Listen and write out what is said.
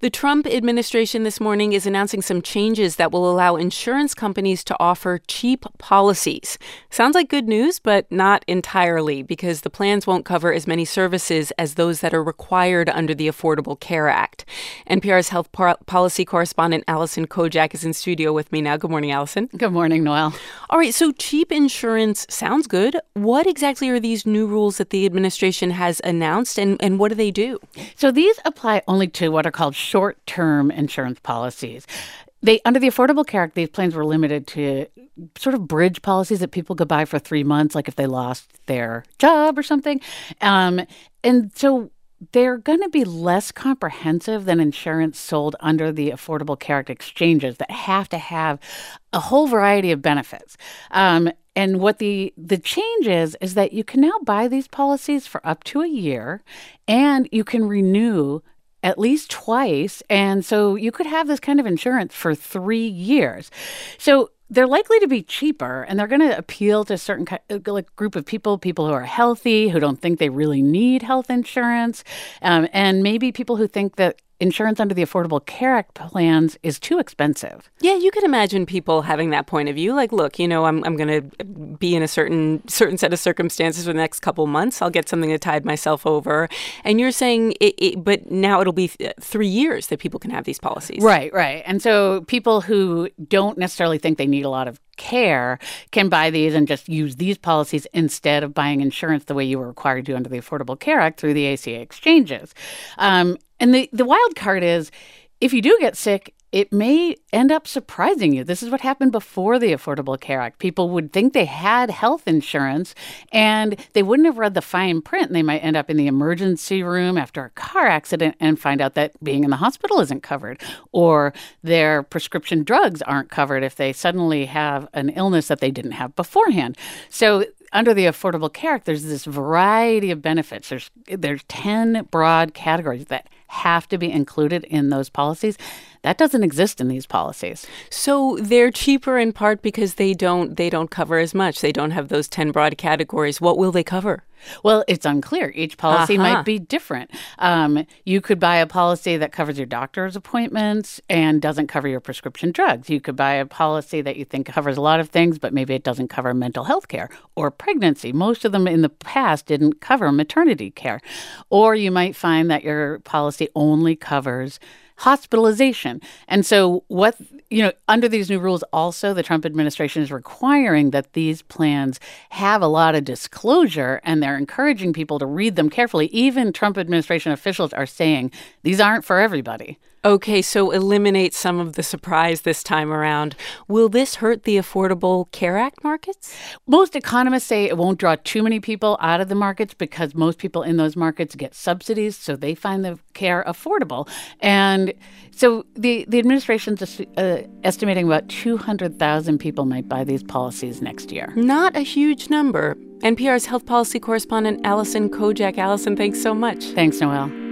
The Trump administration this morning is announcing some changes that will allow insurance companies to offer cheap policies. Sounds like good news, but not entirely, because the plans won't cover as many services as those that are required under the Affordable Care Act. NPR's health policy correspondent Allison Kojak is in studio with me now. Good morning, Allison. Good morning, Noel. All right, so cheap insurance sounds good. What exactly are these new rules that the administration has announced, and what do they do? So these apply only to what are called short-term insurance policies. Under the Affordable Care Act, these plans were limited to sort of bridge policies that people could buy for 3 months, like if they lost their job or something. And so they're going to be less comprehensive than insurance sold under the Affordable Care Act exchanges that have to have a whole variety of benefits. And what the change is that you can now buy these policies for up to a year, and you can renew at least twice. And so you could have this kind of insurance for 3 years. So they're likely to be cheaper, and they're going to appeal to a certain group of people who are healthy, who don't think they really need health insurance, and maybe people who think that insurance under the Affordable Care Act plans is too expensive. Yeah, you can imagine people having that point of view. Like, look, I'm going to be in a certain set of circumstances for the next couple months. I'll get something to tide myself over. And you're saying, but now it'll be 3 years that people can have these policies. Right. And so people who don't necessarily think they need a lot of care can buy these and just use these policies instead of buying insurance the way you were required to under the Affordable Care Act through the ACA exchanges. And the wild card is, if you do get sick, it may end up surprising you. This is what happened before the Affordable Care Act. People would think they had health insurance, and they wouldn't have read the fine print, and they might end up in the emergency room after a car accident and find out that being in the hospital isn't covered, or their prescription drugs aren't covered if they suddenly have an illness that they didn't have beforehand. So under the Affordable Care Act, there's this variety of benefits. There's 10 broad categories that have to be included in those policies. That doesn't exist in these policies. So they're cheaper in part because they don't cover as much. They don't have those 10 broad categories. What will they cover? Well, it's unclear. Each policy might be different. You could buy a policy that covers your doctor's appointments and doesn't cover your prescription drugs. You could buy a policy that you think covers a lot of things, but maybe it doesn't cover mental health care or pregnancy. Most of them in the past didn't cover maternity care. Or you might find that your policy only covers hospitalization. And so under these new rules, also, the Trump administration is requiring that these plans have a lot of disclosure, and they're encouraging people to read them carefully. Even Trump administration officials are saying these aren't for everybody. Okay, so eliminate some of the surprise this time around. Will this hurt the Affordable Care Act markets? Most economists say it won't draw too many people out of the markets because most people in those markets get subsidies, so they find the care affordable. And so the administration's estimating about 200,000 people might buy these policies next year. Not a huge number. NPR's health policy correspondent Allison Kojak. Allison, thanks so much. Thanks, Noel.